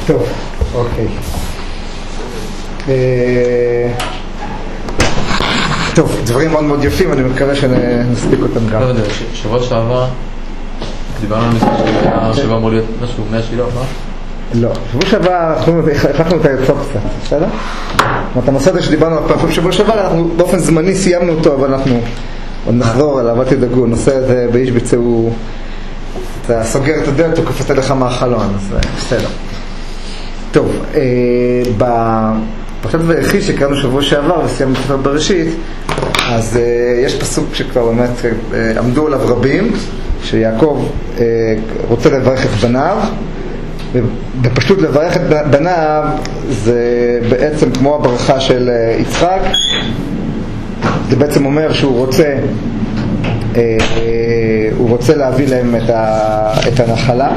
טוב, אוקיי. טוב, דברים מאוד מאוד יפים, אני מקווה שנספיק אותם גם. שבוע שעבר דיברנו על זה שהשבוע אמור להיות משהו 100 שילוח, לא? לא, שבוע שעבר אנחנו החלפנו את היוצאות קצת, בסדר? את הנושא הזה שדיברנו על שבוע שעבר, אנחנו באופן זמני סיימנו אותו, אבל אנחנו עוד נחזור עליו, אל תדאגו, הנושא הזה באיש ביצעו, אתה סוגר את הדלת, הוא קופץ לך מהחלון, אז בסדר. טוב, בפרשת ויחי שקראנו שבוע שעבר וסיימנו את ספר בראשית, אז יש פסוק שכבר באמת עמדו עליו רבים, שיעקב רוצה לברך את בניו, ובפשוט לברך את בניו זה בעצם כמו הברכה של יצחק. זה בעצם אומר שהוא רוצה להביא להם את הנחלה,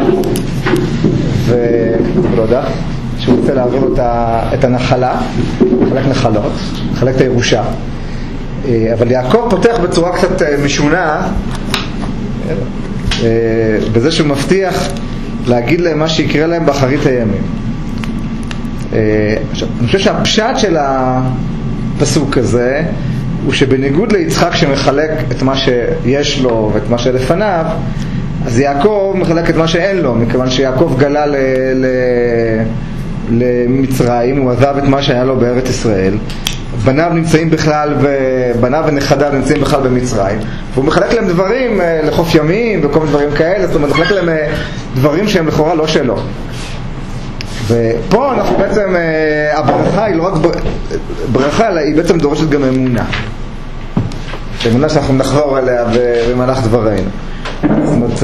ולא יודע, שהוא רוצה להעביר את הנחלה, לחלק נחלות, לחלק את הירושה. אבל יעקב פותח בצורה קצת משונה בזה שהוא מבטיח להגיד להם מה שיקרה להם באחרית הימים. אני חושב שהפשט של הפסוק הזה הוא שבניגוד ליצחק שמחלק את מה שיש לו ואת מה שלפניו, אז יעקב מחלק את מה שאין לו, מכיוון שיעקב גלה למצרים, הוא עזב את מה שהיה לו בארץ ישראל, בניו נמצאים בכלל, בניו ונכדיו נמצאים בכלל במצרים, והוא מחלק להם דברים לחוף ימים וכל מיני דברים כאלה, זאת אומרת מחלק להם דברים שהם לכאורה לא שלו. ופה אנחנו בעצם, הברכה היא לא רק ברכה, אלא היא בעצם דורשת גם אמונה, אמונה שאנחנו נחזור אליה במהלך דברינו. זאת אומרת,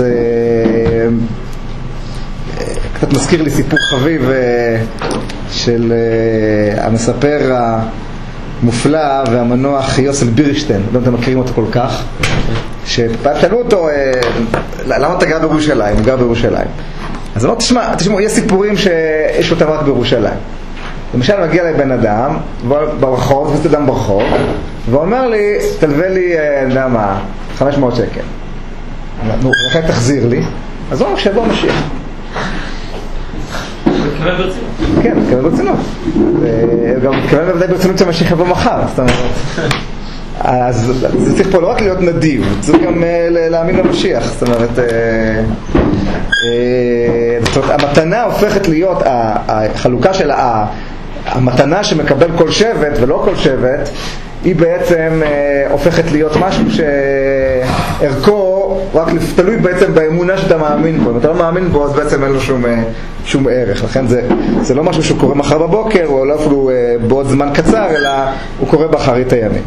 קצת מזכיר לי סיפור חביב של המספר המופלא והמנוח יוסף בירשטיין, לא אתם מכירים אותו כל כך, שפעם שאלו אותו למה אתה גר בירושלים? הוא גר בירושלים. אז אמרתי, תשמעו, יש סיפורים שיש אותם רק בירושלים. למשל מגיע לי בן אדם ברחוב, זה אדם ברחוב, ואומר לי, תלווה לי, יודע מה, 500 שקל. נו, לכן תחזיר לי. אז הוא אומר, שבוע משיח. מתכוון ברצינות. כן, מתכוון ברצינות. וגם מתכוון בוודאי ברצינות שהמשיח יבוא מחר. זאת אומרת, אז זה צריך פה לא רק להיות נדיב, צריך גם להאמין למשיח. זאת אומרת, המתנה הופכת להיות, החלוקה של המתנה שמקבל כל שבט ולא כל שבט, היא בעצם הופכת להיות משהו שערכו רק תלוי בעצם באמונה שאתה מאמין בו. אם אתה לא מאמין בו, אז בעצם אין לו שום ערך. לכן זה לא משהו שקורה מחר בבוקר, או לא אפילו בעוד זמן קצר, אלא הוא קורה באחרית הימים.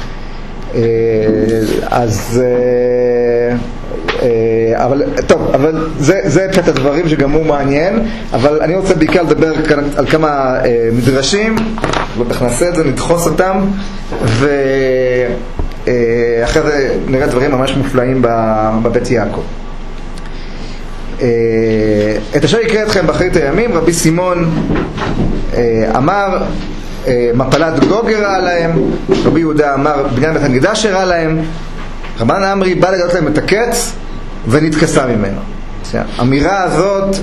אז אבל זה פשוט הדברים שגם הוא מעניין. אבל אני רוצה בעיקר לדבר על כמה מדרשים, לא נעשה את זה, נדחוס אותם, ואחרי זה נראה דברים ממש מופלאים בבית יעקב. את אשר יקרה אתכם באחרית הימים, רבי סימון אמר מפלת גוג הראה להם, רבי יהודה אמר בניין בית המקדש הראה להם, רבן אמרי בא לגלות להם את הקץ ונתכסה ממנו. האמירה הזאת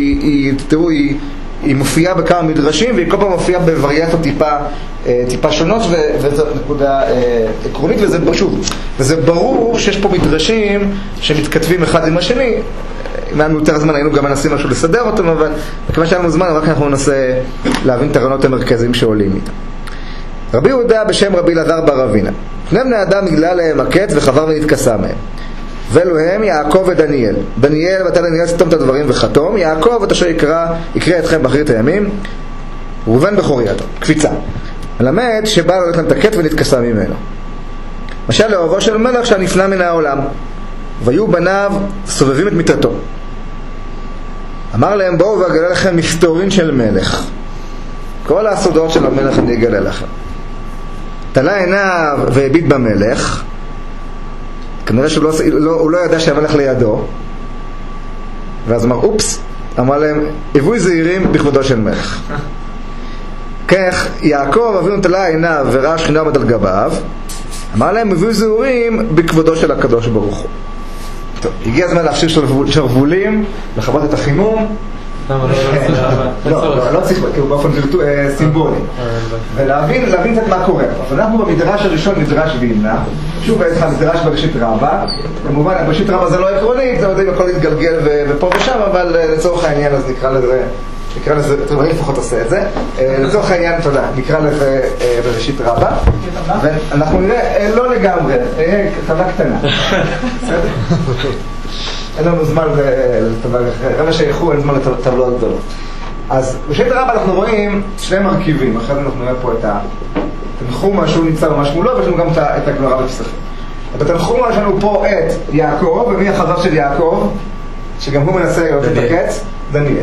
היא מופיעה בכמה מדרשים, והיא כל פעם מופיעה בווריאציות טיפה שונות, וזאת נקודה עקרונית, וזה ברור שיש פה מדרשים שמתכתבים אחד עם השני. אם היה לנו יותר זמן היינו גם מנסים משהו לסדר אותם, אבל מכיוון שהיה לנו זמן רק אנחנו ננסה להבין את הרעיונות המרכזיים שעולים איתם. רבי יהודה בשם רבי אלעזר בר אבינה, שני בני אדם נגלה להם הקץ וחבר ונתכסה מהם, ואלו הם יעקב ודניאל. דניאל ותן דניאל סתום את הדברים וחתום, יעקב את אשר יקרא אתכם באחרית הימים, ראובן בכורייתו, קפיצה, מלמד שבא לו להם את הקץ ונתכסה ממנו. משל לאהובו של מלך שנפנה מן העולם, והיו בניו סובבים את מיטתו. אמר להם, בואו ואגלה לכם מסתורין של מלך, כל הסודות של המלך אני אגלה לכם. תלה עיניו והביט במלך, כנראה שהוא לא ידע שהמלך לידו, ואז אמר אופס, אמר להם, הבוי זהירים בכבודו של מלך. כך יעקב אבינו תלה עיניו וראה שכינה עומדת על גביו, אמר להם, הבוי זהירים בכבודו של הקדוש ברוך הוא. טוב, הגיע הזמן להפשיר שרוולים, לכבות את החימום, לא צריך, כאילו באופן סימבולי. ולהבין קצת מה קורה. אבל אנחנו במדרש הראשון, מדרש וילנה, שוב יש לך מדרש בראשית רבה, כמובן בראשית רבה זה לא עקרונית, זה יודעים הכל להתגלגל ופה ושם, אבל לצורך העניין אז נקרא לזה, אני לפחות עושה את זה, לצורך העניין, תודה, נקרא לזה בראשית רבה, ואנחנו נראה, לא לגמרי, חווה קטנה, בסדר? אין לנו זמן רבע שייכו, אין זמן לטבלות גדולות. אז בראשית רבה אנחנו רואים שני מרכיבים, אחרי זה אנחנו נראה פה את התנחומה שהוא נמצא ממש מולו, ויש לנו גם את הגמרא בפסחים. בתנחומה יש לנו פה את יעקב, ומי החבר של יעקב, שגם הוא מנסה לראות את הקץ? דניאל.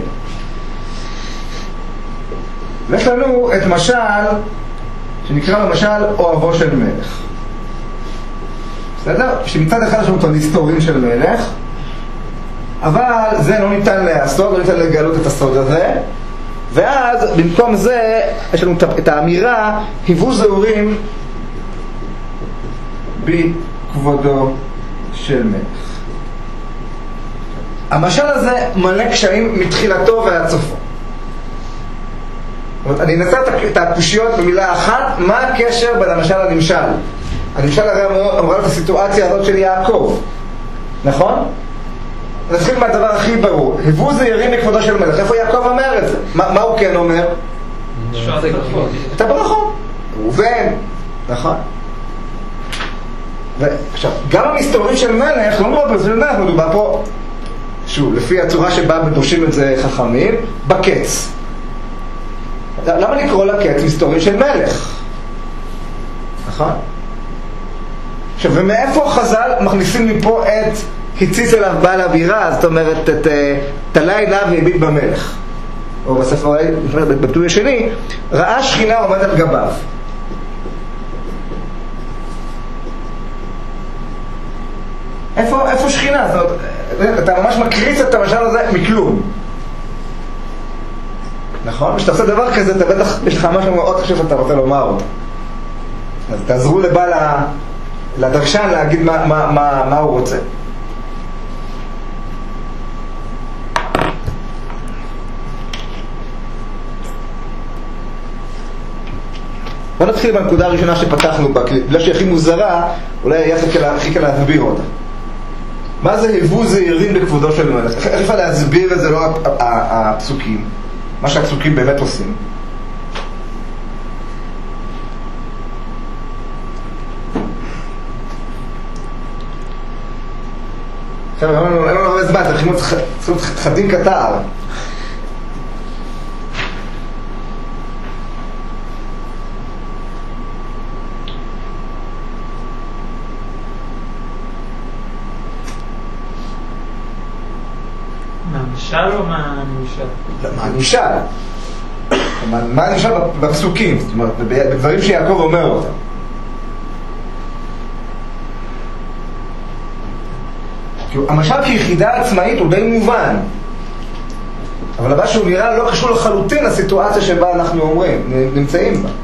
ויש לנו את משל, שנקרא למשל אוהבו של מלך. בסדר? שמצד אחד יש לנו את הנסתורים של מלך, אבל זה לא ניתן לעשות, לא ניתן לגלות את הסוד הזה, ואז במקום זה יש לנו את האמירה, היוו זהורים בכבודו של מלך. המשל הזה מלא קשיים מתחילתו ועד סופו. אני אנסה את הקושיות במילה אחת, מה הקשר בין המשל לנמשל? הנמשל הרי אמרה את הסיטואציה הזאת של יעקב, נכון? נתחיל מהדבר הכי ברור, היוו זהירים בכבודו של מלך. איפה יעקב אומר את זה? מה הוא כן אומר? את הברכות. ראובן, נכון? ועכשיו, גם המסתורים של מלך, לא מדובר של מלך, מדובר פה, שוב, לפי הצורה שבה מדורשים את זה חכמים, בקץ. למה לקרוא לקץ מסתורים של מלך? נכון? עכשיו, ומאיפה חז"ל מכניסים לי פה את הציץ אליו בעל אבירה, זאת אומרת, את תלה עיניו והביט במלך. או בספר, בביטוי השני, ראה שכינה עומד על גביו. איפה שכינה? זאת אומרת, אתה ממש מקריץ את המשל הזה מכלום. נכון? כשאתה עושה דבר כזה, אתה בטח, יש לך משהו מאוד חשוב שאתה רוצה לומר אותו. אז תעזרו לבעל לדרשן להגיד מה הוא רוצה. בוא נתחיל בנקודה הראשונה שפתחנו בה, בגלל שהיא הכי מוזרה, אולי היה הכי קל להסביר אותה. מה זה היוו זהירים בכבודו של מלך? איך אפשר להסביר את זה לא הפסוקים? מה שהפסוקים באמת עושים. עכשיו, אין לנו הרבה זמן, צריכים חדים קטר. מהנמשל או מהנמשל? מהנמשל. מה הנמשל בפסוקים, זאת אומרת, בדברים שיעקב אומר אותם. המשל כיחידה עצמאית הוא די מובן, אבל הבא שהוא נראה לא קשור לחלוטין לסיטואציה שבה אנחנו אומרים, נמצאים בה.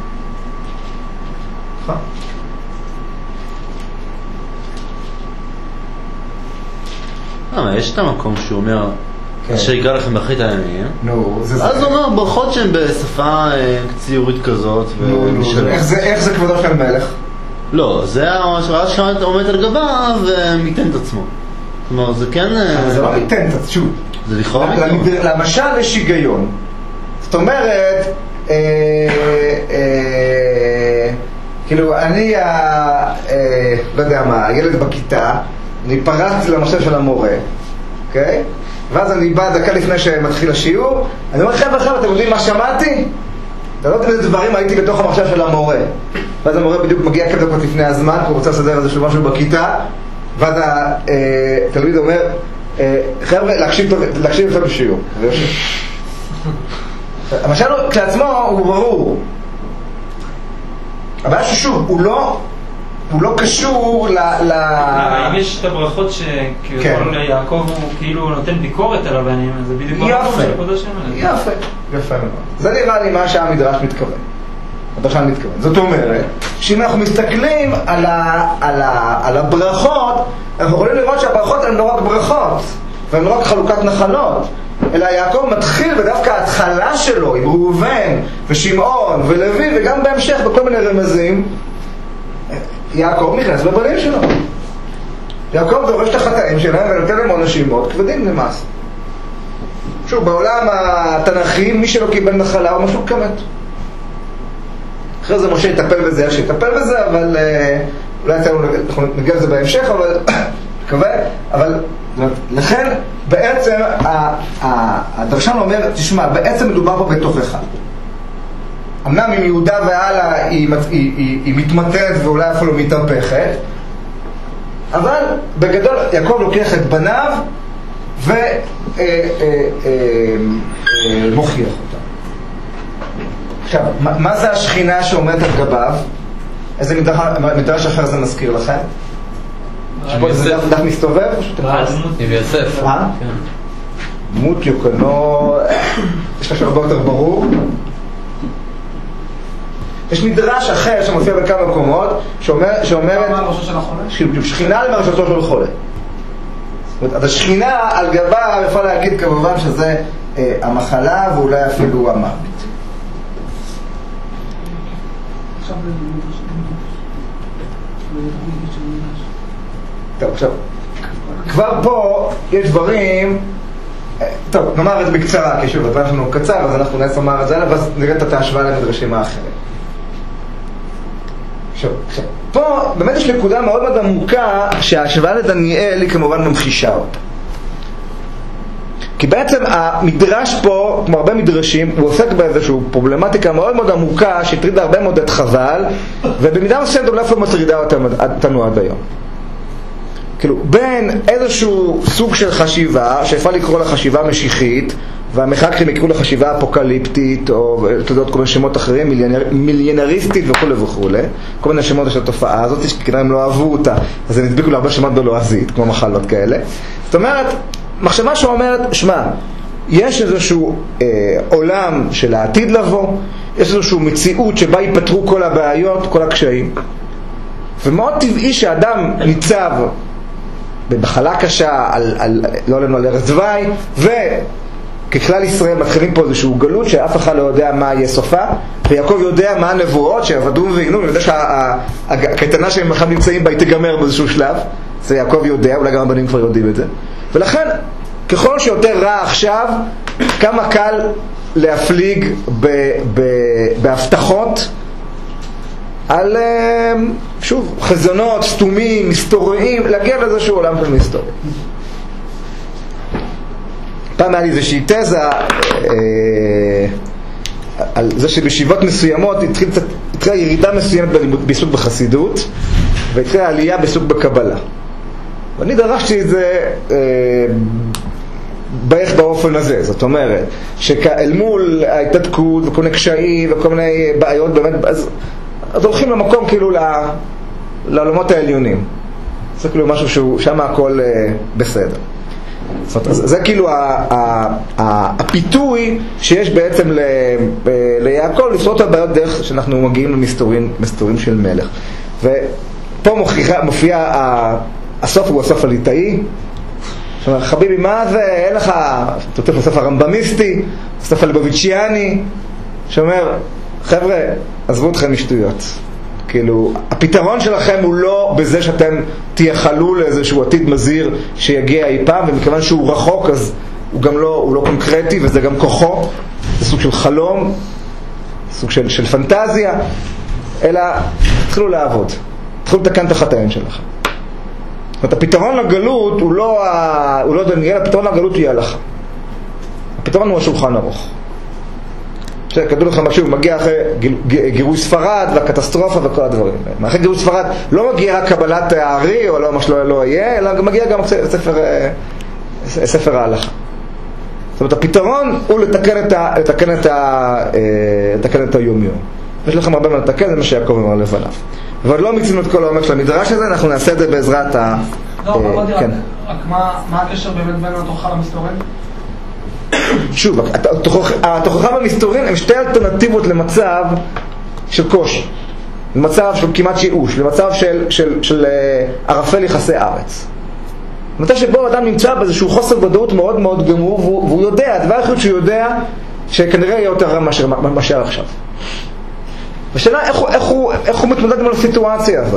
יש את המקום שהוא אומר אשר יקרא לכם באחרית הימים, אז הוא אומר ברכות שהן בשפה ציורית כזאת. איך זה כבודו של מלך? לא, זה הראה שעומד על גביו ומיתן את עצמו. כלומר זה כן... זה לא מיתן את עצמו. זה לכאורה למשל יש היגיון. זאת אומרת, כאילו אני לא יודע מה, הילד בכיתה, אני פרצתי למחשב של המורה, אוקיי? ואז אני בא דקה לפני שמתחיל השיעור, אני אומר חבר'ה, אתם יודעים מה שמעתי? אתה לא יודעים איזה דברים הייתי בתוך המחשב של המורה. ואז המורה בדיוק מגיע כמה דקות לפני הזמן, כי הוא רוצה לסדר איזה משהו בכיתה, ואז התלמיד אומר, חבר'ה, להקשיב יותר בשיעור. המשל כשלעצמו הוא ברור. הבעיה ששוב, הוא לא קשור אם יש את הברכות שכביכול יעקב הוא כאילו נותן ביקורת על הבנים, זה בדיוק מה של כבודו של מלך. יפה מאוד. זה נראה לי מה שהמדרש מתכוון. זאת אומרת, שאם אנחנו מסתכלים על הברכות, אנחנו יכולים לראות שהברכות הן לא רק ברכות, והם לא רק חלוקת נחלות, אלא יעקב מתחיל בדווקא ההתחלה שלו עם ראובן ושמעון ולוי, וגם בהמשך בכל מיני רמזים יעקב נכנס בבנים שלו. יעקב דורש את החטאים שלהם ונותן להם עונשים מאוד כבדים למעשה. שוב, בעולם התנ"כי מי שלא קיבל נחלה הוא משהו כמת. אחרי זה משה יטפל בזה, שיטפל בזה, אבל אולי אנחנו נגיע לזה בהמשך, אבל מקווה, אבל לכן בעצם הדרשן אומר, תשמע, בעצם מדובר פה בתוכחה. אמנם עם יהודה והלאה היא מתמתנת ואולי אפילו מתהפכת, אבל בגדול יעקב לוקח את בניו ומוכיח אותם. עכשיו, מה זה השכינה שעומדת על גביו? איזה מדרש אחר זה מזכיר לכם? זה דף מסתובב? עם יוסף. דמות יוקנו, יש לך הרבה יותר ברור. יש מדרש אחר שמופיע בכמה מקומות שאומרת שכינה למרשתו של חולה. אז השכינה על גבה יכול להגיד כמובן שזה המחלה ואולי אפילו המוות. טוב, עכשיו כבר פה יש דברים, טוב, נאמר את זה בקצרה, כי שוב, הדבר שלנו קצר, אז אנחנו נעשה לומר את זה, ואז נראה את ההשוואה למדרשים האחרים. עכשיו, פה באמת יש נקודה מאוד מאוד עמוקה שההשוואה לדניאל היא כמובן ממחישה אותה. כי בעצם המדרש פה, כמו הרבה מדרשים, הוא עוסק באיזושהי פרובלמטיקה מאוד מאוד עמוקה שהטרידה הרבה מאוד את חז"ל, ובמידה מסוימת אולי אפילו מטרידה אותנו עד היום. כאילו, בין איזשהו סוג של חשיבה, שאפשר לקרוא לה חשיבה משיחית, והמחקרים יקראו לה חשיבה אפוקליפטית, או תודות כל מיני שמות אחרים, מיליונריסטית וכו' וכו', כל מיני שמות של התופעה הזאת, שכנראה הם לא אהבו אותה, אז הם הדביקו לה הרבה שמות בלועזית, כמו מחלות כאלה. זאת אומרת, מחשבה שאומרת, שמע, יש איזשהו עולם של העתיד לבוא, יש איזשהו מציאות שבה ייפתרו כל הבעיות, כל הקשיים, ומאוד טבעי שאדם ניצב במחלה קשה, לא עלינו על ארץ זווי, וככלל ישראל מתחילים פה איזשהו גלות שאף אחד לא יודע מה יהיה סופה, ויעקב יודע מה הנבואות שעבדו ויגנו, ויודע שהקייטנה שהם בכלל נמצאים בה היא תיגמר באיזשהו שלב, זה יעקב יודע, אולי גם הבנים כבר יודעים את זה, ולכן ככל שיותר רע עכשיו, כמה קל להפליג בהבטחות על, שוב, חזונות, סתומים, מסתוריים, להגיע לאיזשהו עולם של מסתורי. פעם היה לי איזושהי תזה על זה שבשיבות מסוימות התחילה ירידה מסוימת בעיסוק בחסידות, והתחילה עלייה בעיסוק בקבלה. ואני דרשתי את זה בערך באופן הזה, זאת אומרת, שאל מול ההתנתקות וכל מיני קשיים וכל מיני בעיות, באמת, אז הולכים למקום כאילו לעולמות העליונים. זה כאילו משהו שהוא שם הכל בסדר. זאת אומרת, זה כאילו הפיתוי שיש בעצם ליעקב לפתור את הבעיות דרך שאנחנו מגיעים למסתורים של מלך. ופה מופיע הסוף הוא הסוף הליטאי. זאת אומרת, חביבי, מה זה? אין לך, תותף הסוף הרמב"מיסטי, הסוף הלבוביצ'יאני, שאומר, חבר'ה, עזבו אתכם משטויות. כאילו, הפתרון שלכם הוא לא בזה שאתם תייחלו לאיזשהו עתיד מזהיר שיגיע אי פעם, ומכיוון שהוא רחוק אז הוא גם לא קונקרטי, וזה גם כוחו, זה סוג של חלום, סוג של פנטזיה, אלא תתחילו לעבוד, תתחילו לתקן את החטאים שלכם. זאת אומרת, הפתרון לגלות הוא לא דניאל, הפתרון לגלות היא הלכה. הפתרון הוא השולחן ערוך. כתוב לך משהו, מגיע אחרי גירוש ספרד והקטסטרופה וכל הדברים. אחרי גירוש ספרד לא מגיע רק קבלת הארי או לא מה שלא יהיה, אלא מגיע גם ספר ההלכה. זאת אומרת, הפתרון הוא לתקן את היום-יום. יש לכם הרבה מה לתקן, זה מה שיעקב אמר לפניו. אבל לא מיצינו את כל העומק של המדרש הזה, אנחנו נעשה את זה בעזרת ה... לא, אבל רק מה הקשר באמת בין התוכחה למסתורין? שוב, התוכחה והמסתורין הם שתי אלטרנטיבות למצב של קושי, למצב של כמעט ייאוש, למצב של ערפל יחסי ארץ. מתי שבו אדם נמצא באיזשהו חוסר ודאות מאוד מאוד גמור, והוא יודע, הדבר היחיד שהוא יודע, שכנראה יהיה יותר רע מאשר עכשיו. השאלה איך הוא מתמודד עם הסיטואציה הזאת.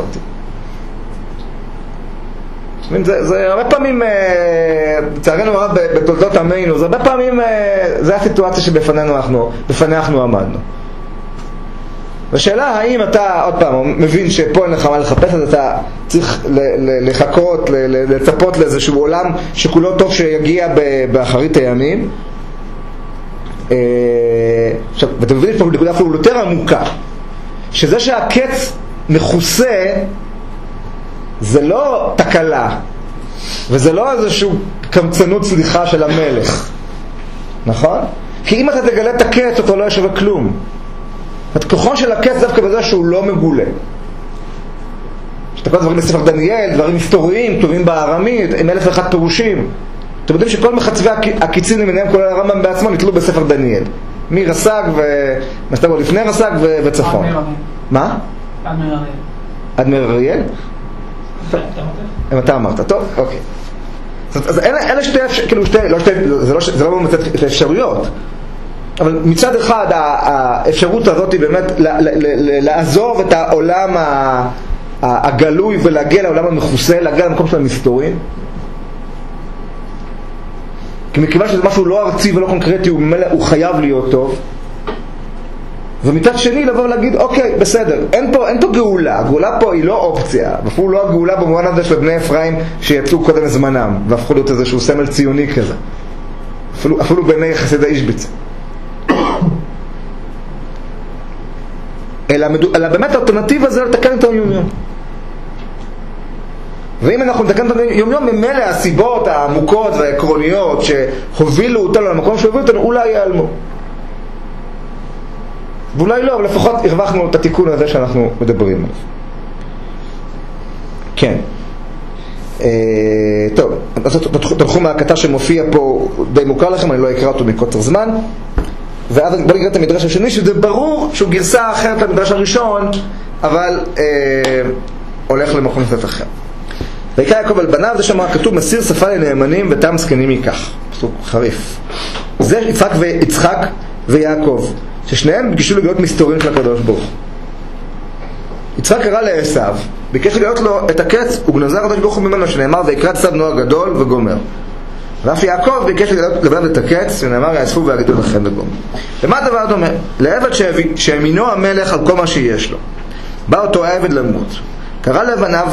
זה הרבה פעמים, לצערנו הרב בתולדות עמנו, זה הרבה פעמים, זה הסיטואציה שבפניה אנחנו עמדנו. והשאלה האם אתה, עוד פעם, מבין שפה אין לך מה לחפש, אז אתה צריך לחכות, לצפות לאיזשהו עולם שכולו טוב שיגיע באחרית הימים. עכשיו, ואתה מבין פה נקודה אפילו יותר עמוקה, שזה שהקץ מכוסה זה לא תקלה, וזה לא איזשהו קמצנות סליחה של המלך, נכון? כי אם אתה תגלה את הקץ, אתה לא ישווה כלום. כוחו של הקץ דווקא בזה שהוא לא מגולה. שאתה כל דברים בספר דניאל, דברים היסטוריים, כתובים בארמית, עם 1001 פירושים. אתם יודעים שכל מחצבי הקיצין למיניהם, כולל הרמב"ם בעצמו, נתלו בספר דניאל. מרס"ג לפני רס"ג וצפון. מה? אדמר אריאל? אתה אמרת, טוב, אוקיי. אז אלה שתי, כאילו שתי, זה לא מצאת את האפשרויות, אבל מצד אחד האפשרות הזאת היא באמת לעזוב את העולם הגלוי ולהגיע לעולם המכוסה, להגיע למקום של המסתורים, כי מכיוון שזה משהו לא ארצי ולא קונקרטי, הוא חייב להיות טוב. ומצד שני לבוא ולהגיד, אוקיי, בסדר, אין פה גאולה, הגאולה פה היא לא אופציה, ואפילו לא הגאולה במובן הזה של בני אפרים שיצאו קודם לזמנם, והפכו להיות איזשהו סמל ציוני כזה, אפילו בעיני חסידי אישביץ. אלא באמת האלטרנטיבה זה לתקן את היום-יום. ואם אנחנו נתקן את היום-יום, ממילא הסיבות העמוקות והעקרוניות שהובילו אותנו למקום שהובילו אותנו, אולי ייעלמו. ואולי לא, אבל לפחות הרווחנו את התיקון הזה שאנחנו מדברים עליו. כן. טוב, אז תלכו הקטע שמופיע פה די מוכר לכם, אני לא אקרא אותו מקוצר זמן. ואז בוא נקרא את המדרש השני, שזה ברור שהוא גרסה אחרת למדרש הראשון, אבל הולך למקום קצת אחר. ויקרא יעקב על בניו, זה שם כתוב, מסיר שפה לנאמנים ותם זקנים ייקח. פסוק חריף. זה יצחק ויעקב, ששניהם ביקשו להיות מסתורים של הקדוש ברוך. יצחק קרא לעשיו, ביקש להיות לו את הקץ, וגנזר הקדוש ברוך הוא ממנו, שנאמר ויקרא עשיו נוער גדול וגומר. ואף יעקב ביקש לבד את הקץ, שנאמר יאספו ויגדו לכם וגומר. למה הדבר דומה? לעבד שהאמינו המלך על כל מה שיש לו. בא אותו העבד למות, קרא לבניו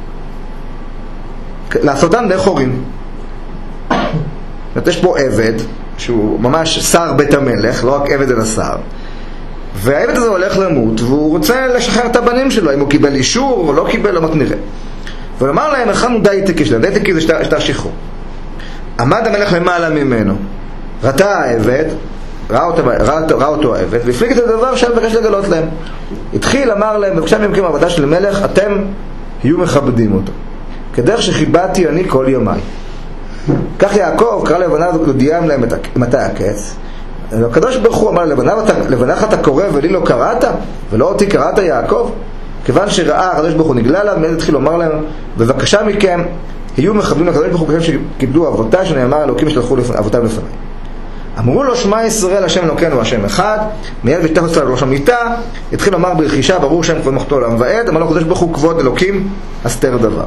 לעשותם די חורים. יש פה עבד שהוא ממש שר בית המלך, לא רק עבד אלא שר, והעבד הזה הולך למות והוא רוצה לשחרר את הבנים שלו, אם הוא קיבל אישור או לא קיבל, לא מתנראה. והוא אמר להם, הכנו די תיקי שלהם, די תיקי זה שתה שחרור. עמד המלך למעלה ממנו, ראתה העבד, ראה אותו העבד, והפליג את הדבר שהיה מבקש לגלות להם. התחיל, אמר להם, בבקשה ממכם עבודה של מלך, אתם יהיו מכבדים אותו כדרך שכיבדתי אני כל ימיי. כך יעקב קרא לבניו להודיעם להם מתי הקץ. הקדוש ברוך הוא אמר לבניך אתה קורא ולי לא קראת, ולא אותי קראת יעקב. כיוון שראה הקדוש ברוך הוא נגלה לה, מיד התחיל לומר להם, בבקשה מכם היו מכבדים לקדוש ברוך הוא כשם שכיבדו אבותיי, שנאמר אלוקים שלחו אבותיי לפניי. אמרו לו שמע ישראל השם אלוקינו השם אחד. מיד ושתף אצלו לראש המיטה, התחיל לומר ברכישה ברור שם כבוד מחתו לעם ועד. אמר לו הקדוש ברוך הוא כבוד אלוקים הסתר דבר.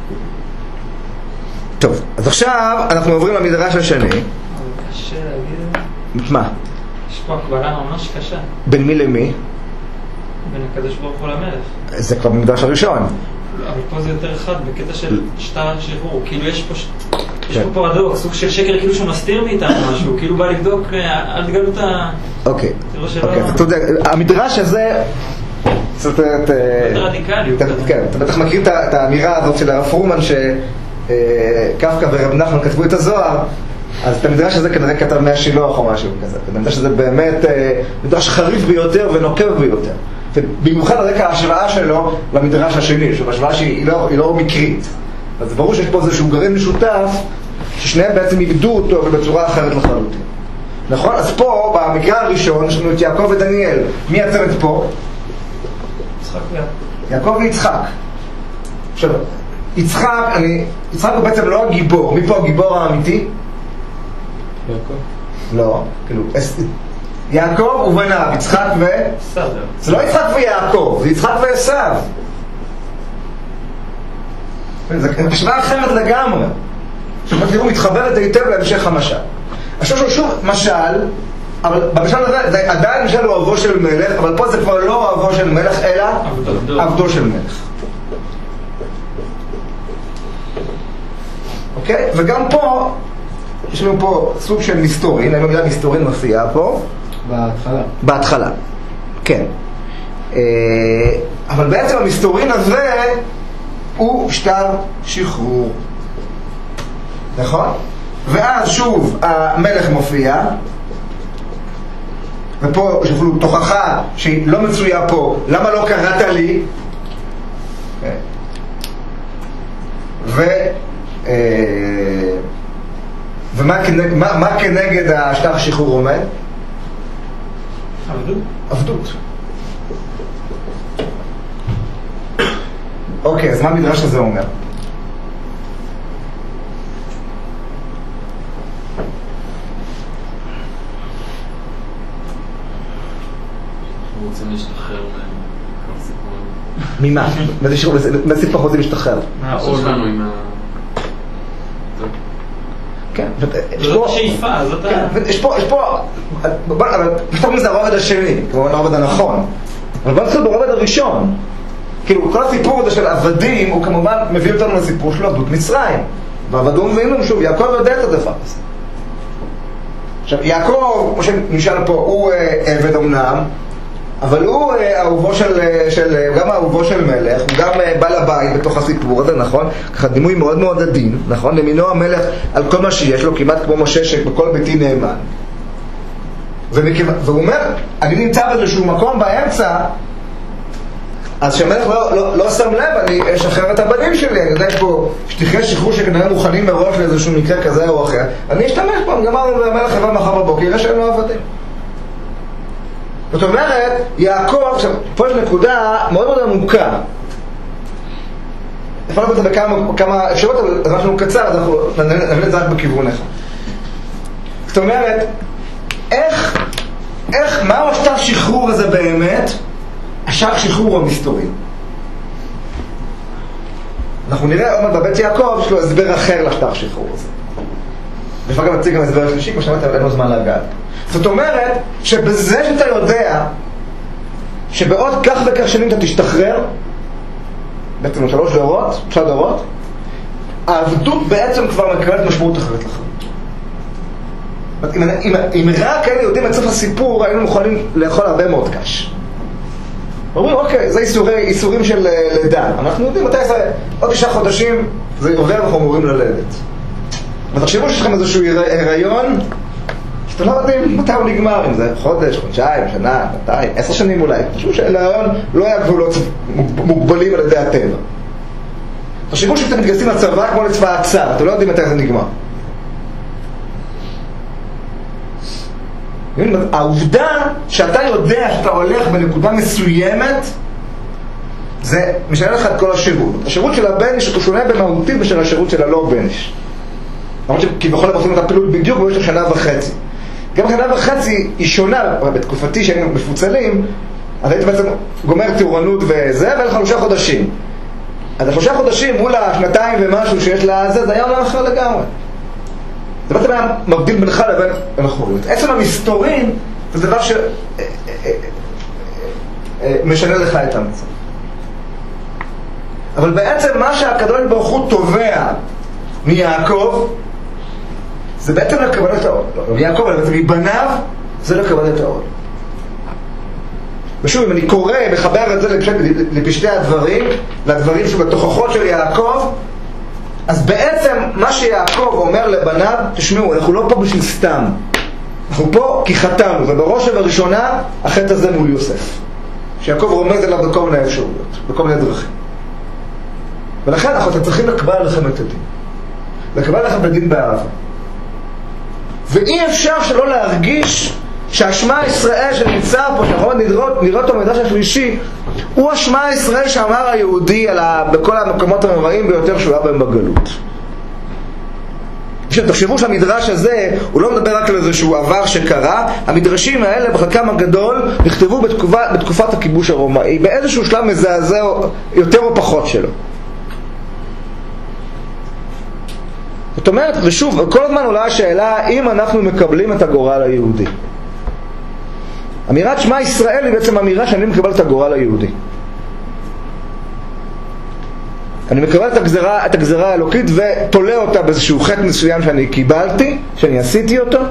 טוב, אז עכשיו אנחנו עוברים למדרש השני. קשה להגיד. מה? יש פה הקבלה ממש קשה. בין מי למי? בין הקדוש ברוך הוא למלך. זה כבר במדרש הראשון. אבל פה זה יותר אחד, בקטע של שטר שחרור. כאילו יש פה פרדוקס, סוג של שקר, כאילו שהוא מסתיר מאיתנו משהו, כאילו בא לבדוק על תגלות ה... אוקיי, אתה יודע, המדרש הזה קצת רדיקלי. כן, אתה בטח מכיר את האמירה הזאת של הרב פרומן שקפקא ורב נחמן כתבו את הזוהר, אז את המדרש הזה כנראה כתב מהשילוח או משהו כזה. המדרש הזה באמת מדרש חריף ביותר ונוקב ביותר, ובמיוחד על רקע ההשוואה שלו למדרש השני, השוואה שהיא לא מקרית. אז ברור שיש פה איזשהו גרעין משותף ששניהם בעצם איבדו אותו אבל בצורה אחרת לחלוטין. נכון? אז פה במקרה הראשון יש לנו את יעקב ודניאל. מי הצוות פה? יצחק ויעקב. יעקב ויצחק. עכשיו, יצחק הוא בעצם לא הגיבור. מי פה הגיבור האמיתי? יעקב. לא, כאילו, יעקב ובניו, יצחק ו... זה לא יצחק ויעקב, זה יצחק ועשיו. זה השוואה אחרת לגמרי. תראו, מתחברת היטב להמשך המשל. עכשיו שוב משל, אבל במשל הזה עדיין משל הוא אבו של מלך, אבל פה זה כבר לא אבו של מלך, אלא עבדו של מלך. אוקיי? וגם פה, יש לנו פה סוג של מסתורין, האם המילה מסתורין מופיעה פה? בהתחלה, כן. אבל בעצם המסתורין הזה הוא שטר שחרור. נכון? ואז שוב המלך מופיע, ופה יש אפילו תוכחה שהיא לא מצויה פה, למה לא קראת לי? ומה כנגד השטר שחרור עומד? עבדות. אוקיי, אז מה המדרש הזה אומר? רוצים להשתחרר מהסיפור. ממה? מה סיפור רוצים להשתחרר? מהעול שלנו עם ה... כן. זאת השאיפה, זאת ה... יש פה... אבל פתאום זה הרובד השני, כמובן הרובד הנכון. אבל בוא נתחיל ברובד הראשון. כאילו, כל הסיפור הזה של עבדים, הוא כמובן מביא אותנו לסיפור של עבדות מצרים. והעבדו מביאים לנו שוב, יעקב יודע את הדבר הזה. עכשיו, יעקב, כמו שנשאל פה, הוא עבד אמנם, אבל הוא אהובו גם אהובו של מלך, הוא גם בעל הבית בתוך הסיפור הזה, נכון? ככה דימוי מאוד מאוד עדין, נכון? למינו המלך על כל מה שיש לו, כמעט כמו משה שבכל ביתי נאמן. והוא אומר, אני נמצא באיזשהו מקום באמצע, אז שהמלך לא שם לב, אני אשחרר את הבנים שלי, אני יודע פה שתחי שחרור שכנראה מוכנים מראש לאיזשהו מקרה כזה או אחר, אני אשתמש פה, גמרנו והמלך יבוא מחר בבוקר, יראה שאין לו עבדים. זאת אומרת, יעקב, עכשיו, פה יש נקודה מאוד מאוד עמוקה. אפשר לראות את זה בכמה אפשרות, אבל זה משהו קצר, אז אנחנו נבין את זה רק בכיוון אחד. זאת אומרת, מהו השטר שחרור הזה באמת? השטר שחרור המסתורי. אנחנו נראה עוד מעט בבית יעקב, יש לו הסבר אחר לשטר שחרור הזה. אפשר גם להציג גם הסבר השלישי, כמו שאמרתי, אבל אין לו זמן להגעת. זאת אומרת, שבזה שאתה יודע שבעוד כך וכך שנים אתה תשתחרר, בעצם 3 דורות, העבדות בעצם כבר מקבלת משמעות אחרת לחיים. אם רק היינו יודעים את סוף הסיפור, היינו מוכנים לאכול הרבה מאוד קש. אומרים, אוקיי, זה איסורים של לידה. אנחנו יודעים מתי זה, עוד 9 חודשים זה עובר ואנחנו אמורים ללדת. ותחשבו שיש לכם איזשהו הריון, שאתם לא יודעים מתי הוא נגמר, אם זה חודש, חודשיים, שנה, 200, 10 שנים אולי. תחשבו שלהריון לא היה גבולות מוגבלים על ידי הטבע. תחשבו שאתם מתגייסים לצבא כמו לצבא הצר, אתם לא יודעים מתי זה נגמר. העובדה שאתה יודע שאתה הולך בנקודה מסוימת, זה משנה לך את כל השירות. השירות של הבן איש הוא שונה במהותי בשל השירות של הלא בן איש. למרות שכביכול הם עושים את הפעילות בדיוק במשך 1.5 שנה. גם 1.5 שנה היא שונה, בתקופתי שהיינו מפוצלים, אז הייתי בעצם גומר תאורנות וזה, והיה 5 חודשים. אז 3 חודשים מול 2 ומשהו שיש לה זה היה עולם אחר לגמרי. זה בעצם היה מבדיל בינך לבין החוריות. עצם המסתורין זה דבר שמשנה לך את המצב. אבל בעצם מה שהקדוש ברוך הוא תובע מיעקב זה בעצם לקבל את העול. מיעקב, אבל בעצם מבניו זה לקבל את העול. ושוב, אם אני קורא, מחבר את זה לפשטי הדברים, לדברים שבתוכחות של יעקב, אז בעצם מה שיעקב אומר לבניו, תשמעו, אנחנו לא פה בשביל סתם. אנחנו פה כי חטאנו, ובראש ובראשונה החטא הזה מול יוסף. שיעקב רומז אליו בכל מיני אפשרויות, בכל מיני דרכים. ולכן אנחנו צריכים לקבל עליכם את הדין. לקבל עליכם את הדין באהבה. ואי אפשר שלא להרגיש שהשמע ישראל שנמצא פה, שאנחנו נראה אותו במדרש השלישי, הוא השמע ישראל שאמר היהודי בכל המקומות המובאים ביותר שהוא היה בהם בגלות. תחשבו שהמדרש הזה הוא לא מדבר רק על איזשהו עבר שקרה. המדרשים האלה בחלקם הגדול נכתבו בתקופת הכיבוש הרומאי, באיזשהו שלב מזעזע יותר או פחות שלו. זאת אומרת, ושוב, כל הזמן עולה השאלה אם אנחנו מקבלים את הגורל היהודי. אמירת שמע ישראל היא בעצם אמירה שאני מקבל את הגורל היהודי. אני מקבל את הגזרה האלוקית ותולה אותה באיזשהו חטא מסוים שאני קיבלתי, שאני עשיתי אותו,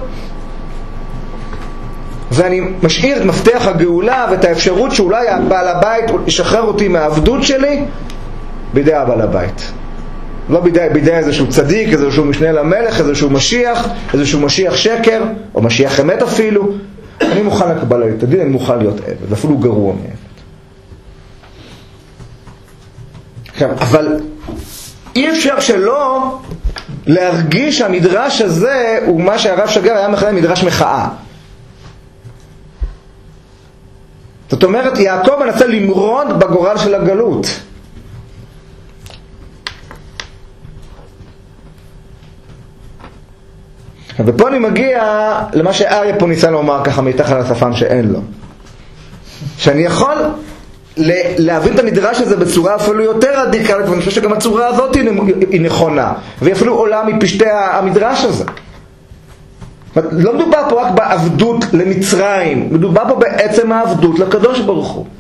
ואני משאיר את מפתח הגאולה ואת האפשרות שאולי הבעל הבית ישחרר אותי מהעבדות שלי בידי הבעל הבית. לא בידי איזשהו צדיק, איזשהו משנה למלך, איזשהו משיח שקר, או משיח אמת אפילו. אני מוכן לקבל את הדין, אני מוכן להיות עבד, ואפילו גרוע מעבד. אבל אי אפשר שלא להרגיש שהמדרש הזה הוא מה שהרב שגר היה מכנה מדרש מחאה. זאת אומרת, יעקב מנסה למרוד בגורל של הגלות. ופה אני מגיע למה שאריה פה ניסה לומר ככה מתחת לשפם שאין לו. שאני יכול להבין את המדרש הזה בצורה אפילו יותר רדיקלית, ואני חושב שגם הצורה הזאת היא נכונה, והיא אפילו עולה מפשטי המדרש הזה. לא מדובר פה רק בעבדות למצרים, מדובר פה בעצם העבדות לקדוש ברוך הוא.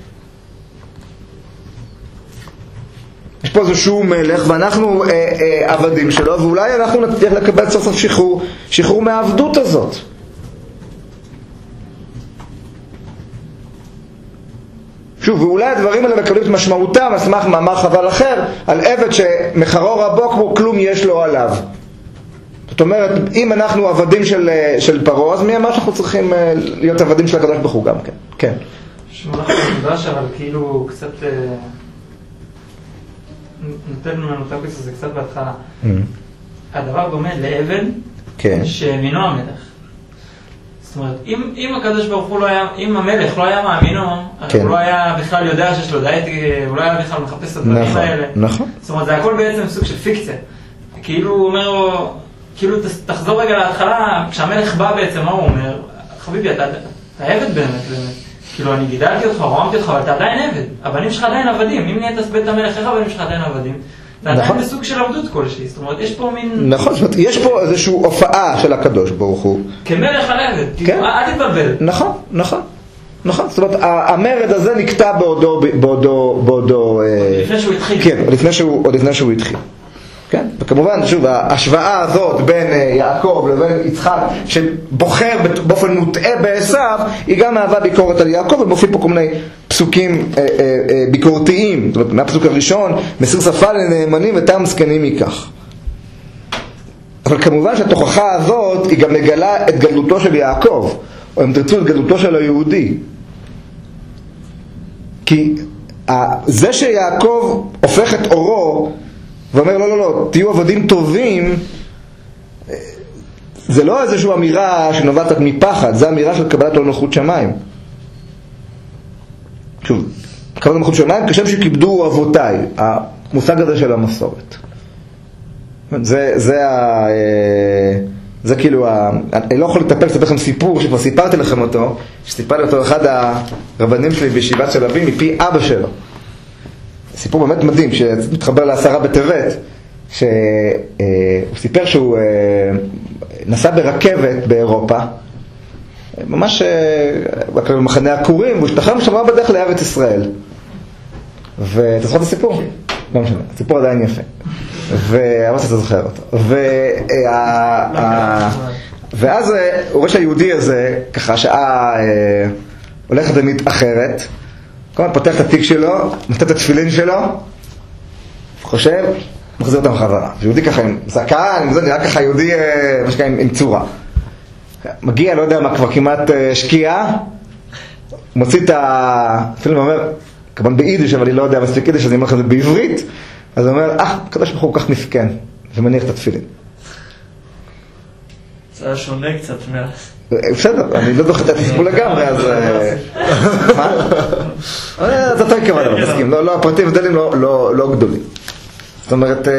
יש פה איזשהו מלך ואנחנו עבדים שלו, ואולי אנחנו נצליח לקבל סוף סוף שחרור מהעבדות הזאת. שוב, ואולי הדברים האלה מקבלים את משמעותם על סמך מאמר חבל אחר, על עבד שמחרו רבו כמו כלום יש לו עליו. זאת אומרת, אם אנחנו עבדים של פרעה, אז מי אמר שאנחנו צריכים להיות עבדים של הקדוש ברוך הוא גם כן? כן. שמונה חדש, אבל כאילו קצת נותן לנו טקס הזה קצת בהתחלה. הדבר דומה לעבד שמינו המלך. זאת אומרת, אם הקדוש ברוך הוא לא היה, אם המלך לא היה מאמינו, הוא לא היה בכלל יודע שיש לו דייט, הוא לא היה בכלל מחפש את הדברים האלה. נכון. זאת אומרת, זה הכל בעצם סוג של פיקציה. כאילו הוא אומר לו, כאילו תחזור רגע להתחלה, כשהמלך בא בעצם, מה הוא אומר? חביבי, אתה עבד באמת. כאילו, אני גידלתי אותך, רוממתי אותך, אבל אתה עדיין עבד. הבנים שלך עדיין עבדים. אם נהיית בית המלך, איך הבנים שלך עדיין עבדים? אתה עדיין בסוג של עבדות כלשהי. זאת אומרת, יש פה מין... נכון, זאת אומרת, יש פה איזושהי הופעה של הקדוש ברוך הוא. כמלך על עבד. כן. אל תתבלבל. נכון. זאת אומרת, המרד הזה נקטע בעודו... לפני שהוא התחיל. כן, עוד לפני שהוא התחיל. כן? וכמובן, שוב, ההשוואה הזאת בין יעקב לבין יצחק שבוחר באופן מוטעה בעשיו, היא גם מהווה ביקורת על יעקב, ומופיע פה כל מיני פסוקים ביקורתיים. זאת אומרת, מהפסוק הראשון, מסיר שפה לנאמנים ותם זקנים מכך. אבל כמובן שהתוכחה הזאת היא גם מגלה את גדלותו של יעקב, או אם תרצו את גדלותו של היהודי. כי זה שיעקב הופך את אורו ואומר לא, תהיו עבדים טובים, זה לא איזושהי אמירה שנובעת מפחד, זה אמירה של קבלת מלכות שמיים. שוב, קבלת מלכות שמיים כשם שכיבדו אבותיי, המושג הזה של המסורת. זה כאילו, אני לא יכול לספר לכם סיפור שכבר סיפרתי לכם אותו, שסיפרתי אותו אחד הרבנים שלי בישיבת תל אביב מפי אבא שלו. סיפור באמת מדהים שמתחבר לעשרה בטבת, שהוא סיפר שהוא נסע ברכבת באירופה, ממש במחנה הכורים, והוא השתחרר משם בדרך לארץ ישראל. ואתה זוכר את הסיפור? לא משנה, הסיפור עדיין יפה. ואמרתי אתה זוכר אותו. ואז הוא רואה שהיהודי הזה, ככה שעה הולכת ומתאחרת, כלומר פותח את התיק שלו, נותן את התפילין שלו, חושב, מחזיר אותם חזרה. יהודי ככה עם זקן, זה נראה ככה יהודי משקע עם צורה. מגיע, לא יודע מה, כבר כמעט שקיעה, מוציא את התפילין ואומר, כמובן ביידיש, אבל אני לא יודע מספיק יידיש, אז אני אומר לך את זה בעברית, אז הוא אומר, הקדוש ברוך הוא כך מסכן, ומניח את התפילין. זה היה שונה קצת מאז. בסדר, אני לא דוחה את הסיפור לגמרי, אז... מה? אתה יותר כמה דבר, מסכים. לא, הפרטים ודלים לא גדולים. זאת אומרת,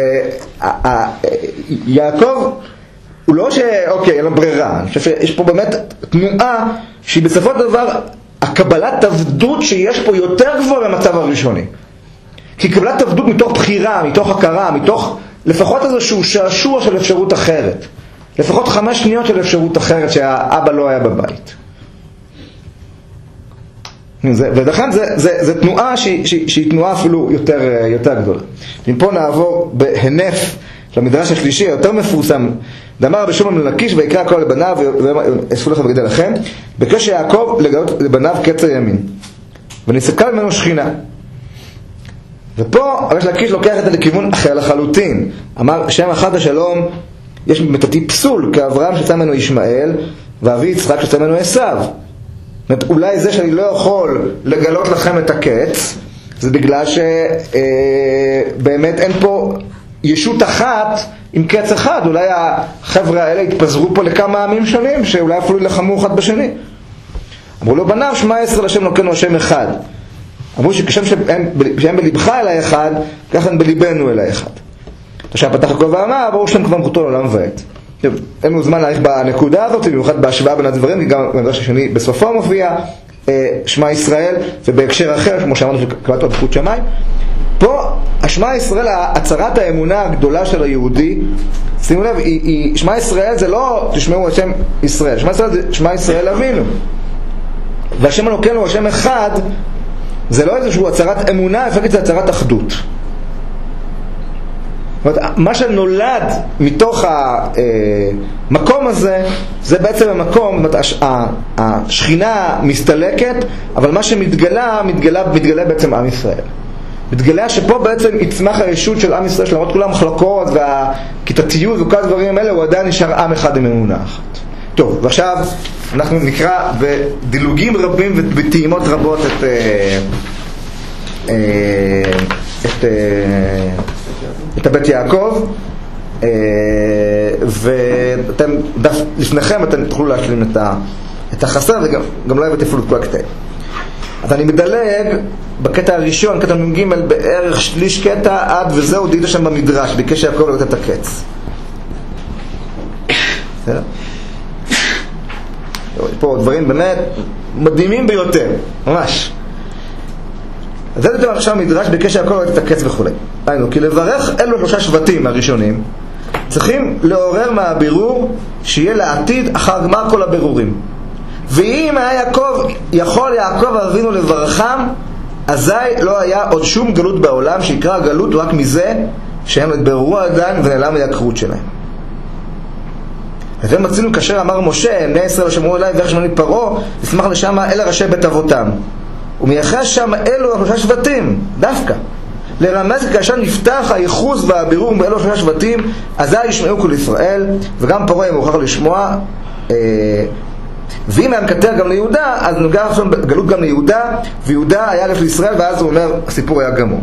יעקב, הוא לא שאוקיי, אין לו ברירה. אני חושב שיש פה באמת תנועה שהיא בסופו של דבר, הקבלת עבדות שיש פה יותר גבוה במצב הראשוני. כי קבלת עבדות מתוך בחירה, מתוך הכרה, מתוך לפחות איזשהו שעשוע של אפשרות אחרת. לפחות 5 שניות של אפשרות אחרת שהאבא לא היה בבית. ולכן זה תנועה שהיא תנועה אפילו יותר גדולה. מפה נעבור בהנף למדרש השלישי, היותר מפורסם. דאמר רבי שמעון בן לקיש ויקרא כל לבניו ואספו לכם וגידל לכם, ביקש יעקב לגלות לבניו קץ הימין. ונסתכל ממנו שכינה. ופה ריש לקיש לוקח את זה לכיוון אחר לחלוטין. אמר שם אחד השלום, יש מתתי פסול, כאברהם שיצא ממנו ישמעאל, ואבי יצחק שיצא ממנו עשיו. זאת אומרת, אולי זה שאני לא יכול לגלות לכם את הקץ, זה בגלל שבאמת אין פה ישות אחת עם קץ אחד. אולי החבר'ה האלה התפזרו פה לכמה עמים שונים, שאולי אפילו ילחמו אחד בשני. אמרו לו בניו, שמע ישראל השם אלוקינו השם אחד. אמרו שכשם שהם בלבך אלי אחד, ככה הם בליבנו אלי אחד. עכשיו פתח יעקב ואמר, ברור שאתם כבר מלכותו לעולם ועד. אין לנו זמן להעריך בנקודה הזאת, במיוחד בהשוואה בין הדברים, כי גם במדרש השני בסופו מופיע שמע ישראל, ובהקשר אחר, כמו שאמרנו שקבלת עוד זכות שמיים. פה, השמע ישראל, הצהרת האמונה הגדולה של היהודי, שימו לב, שמע ישראל זה לא תשמעו השם ישראל, שמע ישראל זה שמע ישראל אבינו. והשם אלוקינו הוא השם אחד, זה לא איזשהו הצהרת אמונה, אפקט זה הצהרת אחדות. מה שנולד מתוך המקום הזה, זה בעצם המקום, השכינה מסתלקת, אבל מה שמתגלה, מתגלה בעצם עם ישראל. מתגלה שפה בעצם יצמח הישות של עם ישראל, שלמרות כל המחלקות והכיתתיות וכל הדברים האלה, הוא עדיין נשאר עם אחד עם אמונה אחת. טוב, ועכשיו אנחנו נקרא בדילוגים רבים ובטעימות רבות את הבית יעקב, ואתם לפניכם אתם תוכלו להשלים את החסר, וגם לא הבאתי אפילו את כל הקטעים. אז אני מדלג בקטע הראשון, קטע מ"ג, בערך שליש קטע עד וזהו דידה שם במדרש, ביקש יעקב לתת את הקץ. פה דברים באמת מדהימים ביותר, ממש. אז זה יותר עכשיו מדרש ביקש יעקב לתת את הקץ וכו'. היינו, כי לברך אלו 3 שבטים הראשונים, צריכים לעורר מהבירור שיהיה לעתיד אחר גמר כל הבירורים. ואם היה יכול יעקב אבינו לברכם, אזי לא היה עוד שום גלות בעולם שיקרא גלות רק מזה שהם התבררו עדיין ונעלם מהקרות שלהם. והם מצינו כאשר אמר משה, בני ישראל שמעו אליי ואיך שמעני פרעה, ישמח לשם אלה ראשי בית אבותם. ומייחס שם אלו 3 שבטים, דווקא. לרמז כאשר נפתח הייחוס והבירור באלו 3 שבטים, אזי ישמעו כל ישראל, וגם פרעה יהיה מוכרח לשמוע. ואם היה מקטר גם ליהודה, אז נוגע עכשיו גלות גם ליהודה, ויהודה היה לפני ישראל, ואז הוא אומר, הסיפור היה גמור.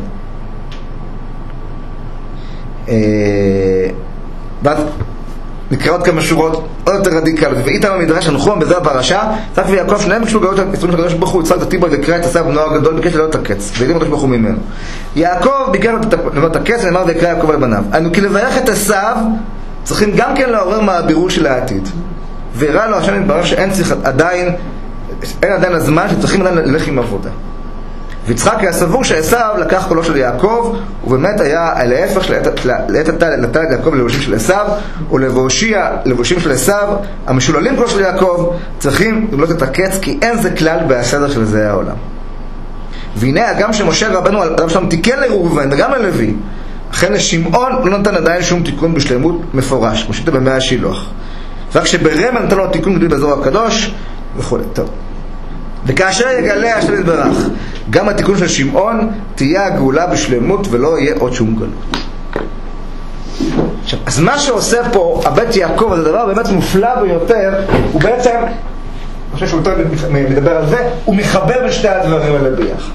ואז נקרא עוד כמה שורות עוד יותר רדיקליות. ואיתם המדרש הנחום בזה הפרשה, צק ויעקב שניהם ביקשו גלות הספרים של הקדוש ברוך הוא, יצחק את הטיבוי וקרא את עשיו בנו הגדול, ביקש לעלות את הקץ, והעלים הקדוש ברוך הוא ממנו. יעקב ביקש לעלות את הקץ, ונאמר ויקרא יעקב לבניו. אנו כי לברך את עשיו, צריכים גם כן לעורר מהבירור של העתיד. והראה לו השם יתברך שאין עדיין הזמן שצריכים עדיין ללך עם עבודה. ויצחק היה סבור שעשיו לקח קולו של יעקב, ובאמת היה להפך לעת עתה נתן את יעקב ללבושים של עשיו, ולהושיע לבושים של עשיו, המשוללים קולו של יעקב צריכים לבלוט את הקץ, כי אין זה כלל בסדר של זה העולם. והנה גם שמשה רבנו עליו שם תיקן לראובן וגם ללוי, אכן לשמעון לא נתן עדיין שום תיקון בשלמות מפורש, כמו שאתה במאה השילוח. רק שברמז נתן לו תיקון גדול באזור הקדוש וכו'. טוב. וכאשר יגלה השם יתברך גם התיקון של שמעון, תהיה הגאולה בשלמות ולא יהיה עוד שום גלות. עכשיו, אז מה שעושה פה הבית יעקב, זה דבר באמת מופלא ביותר, הוא בעצם, אני חושב שהוא יותר מדבר על זה, הוא מחבר בין שתי הדברים האלה ביחד.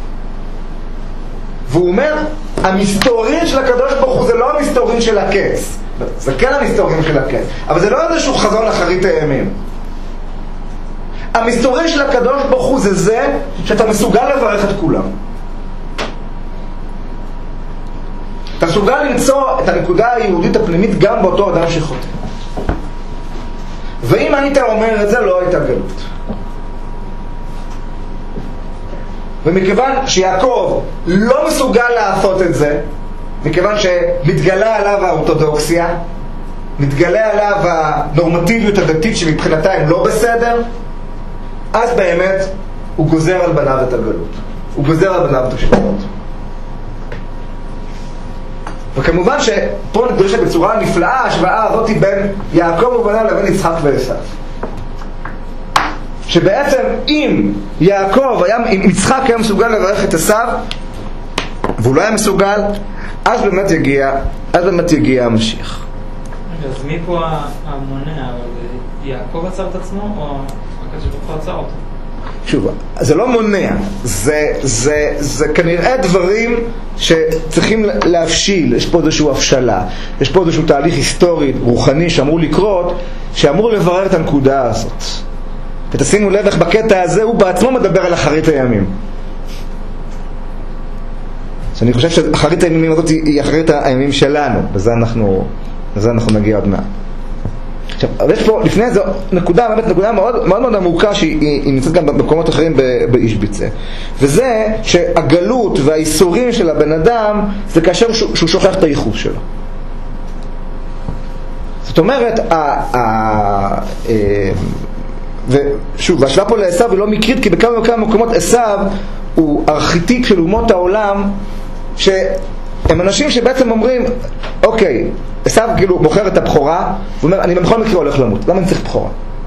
והוא אומר, המסתורין של הקדוש ברוך הוא זה לא המסתורין של הקץ, זה כן המסתורין של הקץ, אבל זה לא איזשהו חזון אחרית הימים. המסתורי של הקדוש ברוך הוא זה שאתה מסוגל לברך את כולם. אתה מסוגל למצוא את הנקודה היהודית הפנימית גם באותו אדם שחוטא. ואם היית אומר את זה, לא הייתה גלות. ומכיוון שיעקב לא מסוגל לעשות את זה, מכיוון שמתגלה עליו האורתודוקסיה, מתגלה עליו הנורמטיביות הדתית שמבחינתה הם לא בסדר, אז באמת הוא גוזר על בניו את הגלות. הוא גוזר על בניו את השלטות. וכמובן שפה נדרשת בצורה נפלאה ההשוואה הזאת בין יעקב ובניו לבין יצחק ועשיו. שבעצם אם יצחק היה מסוגל לברך את עשיו והוא לא היה מסוגל, אז באמת יגיע המשיח. אז מי פה המונע? יעקב עצר את עצמו או הקדוש ברוך הוא עצר אותו? שוב, זה לא מונע, זה כנראה דברים שצריכים להבשיל. יש פה איזשהו הבשלה, יש פה איזשהו תהליך היסטורי, רוחני שאמור לקרות, שאמור לברר את הנקודה הזאת. ותשימו לב איך בקטע הזה הוא בעצמו מדבר על אחרית הימים. שאני חושב שאחרית הימים הזאת היא אחרית הימים שלנו, וזה אנחנו נגיע עוד מעט. עכשיו, יש פה לפני זה נקודה מאוד מאוד עמוקה שהיא נמצאת גם במקומות אחרים באישביצה, וזה שהגלות והאיסורים של הבן אדם זה כאשר שהוא שוכח את הייחוס שלו. זאת אומרת, ושוב, ההשוואה פה לעשיו היא לא מקרית, כי בכמה וכמה מקומות עשיו הוא ארכיטיפ של אומות העולם, שהם אנשים שבעצם אומרים, אוקיי, עשיו כאילו בוחר את הבחורה, הוא אומר, אני בכל מקרה הולך למות, למה אני צריך בחורה?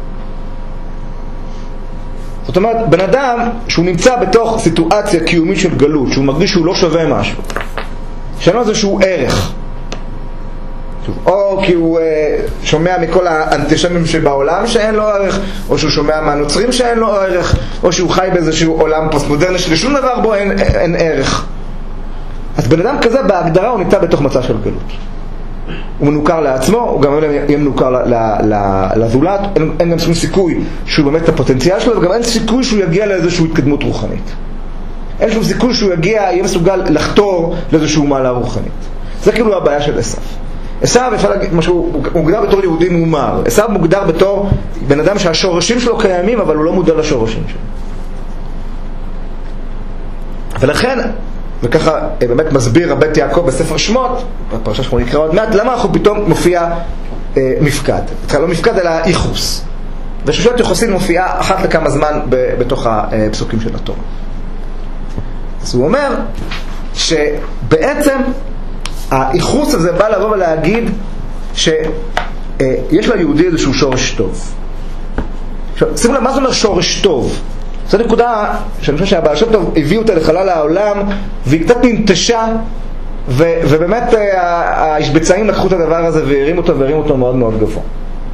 זאת אומרת, בן אדם שהוא נמצא בתוך סיטואציה קיומית של גלות, שהוא מרגיש שהוא לא שווה משהו, שאין לו איזשהו ערך, או כי הוא שומע מכל האנטישמים שבעולם שאין לו ערך, או שהוא שומע מהנוצרים שאין לו ערך, או שהוא חי באיזשהו עולם פוסט-מודרני שלשום דבר בו אין ערך. אז בן אדם כזה בהגדרה הוא נמצא בתוך מצב של גלות. הוא מנוכר לעצמו, הוא גם יהיה מנוכר לזולת, אין גם שום סיכוי שהוא באמת הפוטנציאל שלו, וגם אין סיכוי שהוא יגיע לאיזושהי התקדמות רוחנית. אין שום סיכוי שהוא יהיה מסוגל לחתור לאיזושהי מעלה רוחנית. זה כאילו הבעיה של עשיו. עשיו אפשר להגיד משהו, הוא מוגדר בתור יהודי מומר. עשיו מוגדר בתור בן אדם שהשורשים שלו קיימים, אבל הוא לא מודע לשורשים שלו. ולכן, וככה באמת מסביר הבית יעקב בספר שמות, בפרשה שאנחנו נקרא עוד מעט, למה אנחנו פתאום מופיע מפקד. לא מפקד אלא איחוס. ושושלת יוחסין מופיעה אחת לכמה זמן בתוך הפסוקים של התורה. אז הוא אומר שבעצם האיחוס הזה בא לבוא ולהגיד שיש ליהודי איזשהו שורש טוב. עכשיו, שימו לב, מה זה אומר שורש טוב? זו נקודה שאני חושב שהבעל שם טוב הביא אותה לחלל העולם, והיא קצת ננטשה, ובאמת הישבצאים לקחו את הדבר הזה והרים אותו מאוד מאוד גבוה.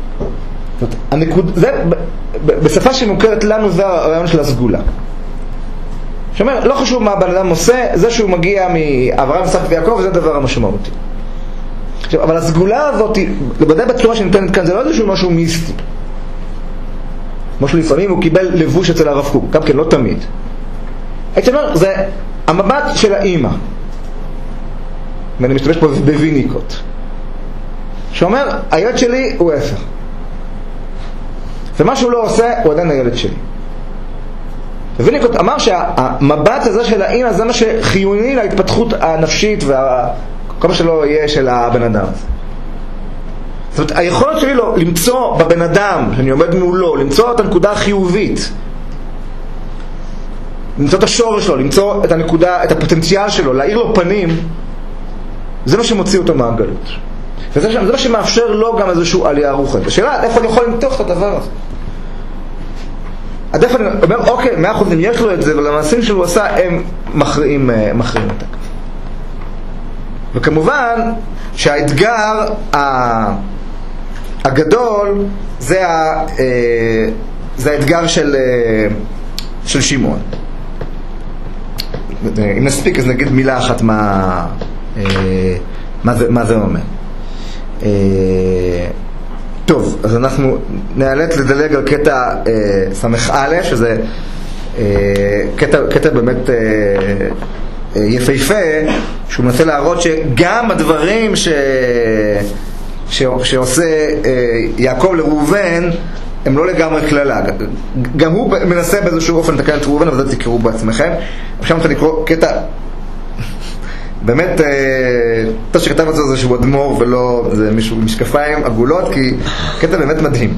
בשפה שמוכרת לנו זה הרעיון של הסגולה. שאומר, לא חשוב מה הבן אדם עושה, זה שהוא מגיע מאברהם, יצחק ויעקב, זה הדבר המשמעותי. עכשיו, אבל הסגולה הזאת, לבדי בצורה שניתנת כאן, זה לא איזשהו משהו מיסטי. משהו לפעמים הוא קיבל לבוש אצל הרב קוק, גם כן לא תמיד. הייתי אומר, זה המבט של האמא. ואני משתמש פה בוויניקות. שאומר, הילד שלי הוא הפך. ומה שהוא לא עושה, הוא עדיין הילד שלי. וויניקות אמר שהמבט הזה של האמא זה מה שחיוני להתפתחות הנפשית וכל מה שלא יהיה של הבן אדם הזה. זאת אומרת, היכולת שלי לו למצוא בבן אדם שאני עומד מולו, למצוא את הנקודה החיובית, למצוא את השורש שלו, למצוא את הנקודה, את הפוטנציאל שלו, להאיר לו פנים, זה מה שמוציא אותו מהגלות. וזה מה שמאפשר לו גם איזושהי עלייה רוחנית. השאלה, איפה אני יכול למתוח את הדבר הזה? עד איפה אני אומר, אוקיי, 100% אם יש לו את זה, ולמעשים שהוא עשה, הם מכריעים את הקו. וכמובן שהאתגר הגדול זה האתגר של שמעון. אם נספיק אז נגיד מילה אחת מה זה אומר. טוב, אז אנחנו נאלץ לדלג על קטע סמ"א, שזה קטע באמת יפהפה, שהוא מנסה להראות שגם הדברים שעושה יעקב לראובן הם לא לגמרי כללה. גם הוא מנסה באיזשהו אופן לתקן את ראובן, אבל זה תקראו בעצמכם. עכשיו אני רוצה לקרוא קטע באמת, טוב שכתב את זה איזשהו אדמו"ר ולא זה מישהו משקפיים עגולות, כי קטע באמת מדהים.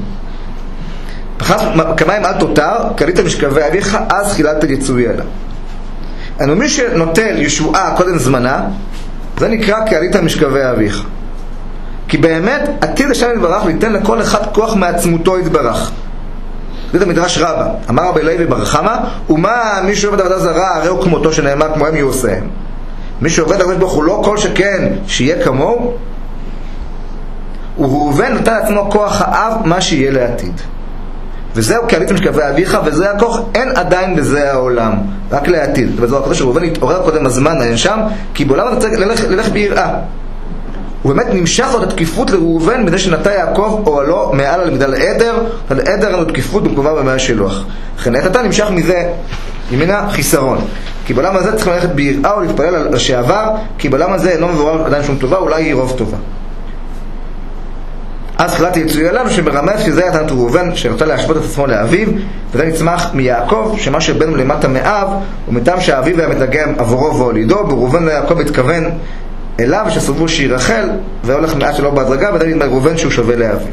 כמים אל תותר, קלית משכבי אביך, אז חילת יצווי אלה. אנו מי שנוטל ישועה קודם זמנה, זה נקרא קלית משכבי אביך. כי באמת עתיד השם יתברך ליתן לכל אחד כוח מעצמותו יתברך. זה המדרש רבה. אמר רבי לוי בר חמא, ומה מי שעובד עבודה זרה הרי הוא כמותו שנאמר כמוהם יעושיהם. מי שעובד עבודה ברוך הוא לא כל שכן שיהיה כמוהו, וראובן נתן לעצמו כוח האב מה שיהיה לעתיד. וזהו קלית משכבי אביך, וזה הכוח, אין עדיין בזה העולם, רק לעתיד. וזהו הכוח שראובן התעורר קודם הזמן אין שם, כי בעולם הזה צריך ללך ביראה. ובאמת נמשך לו את התקיפות לראובן בזה שנטע יעקב אוהלו מעל על מגדל עדר, על עדר אין לו תקיפות במקומה במאה שלוח. לכן נטע נמשך מזה ימינה חיסרון. כי בעולם הזה צריך ללכת ביראה ולהתפלל על שעבר, כי בעולם הזה לא מבורר עדיין שום טובה, אולי היא רוב טובה. אז חילת יצויה לנו שמרמז שזה יתנת ראובן שרצה להשוות את עצמו לאביו, וזה נצמח מיעקב שמה שבין למטה מאב ומטעם שהאביו היה מתנגם עבורו והולידו, וראובן ליעקב התכוון אליו שסובו שהיא רחל והולך מעט שלא בהדרגה, וזה נדמה ראובן שהוא שווה לאביו.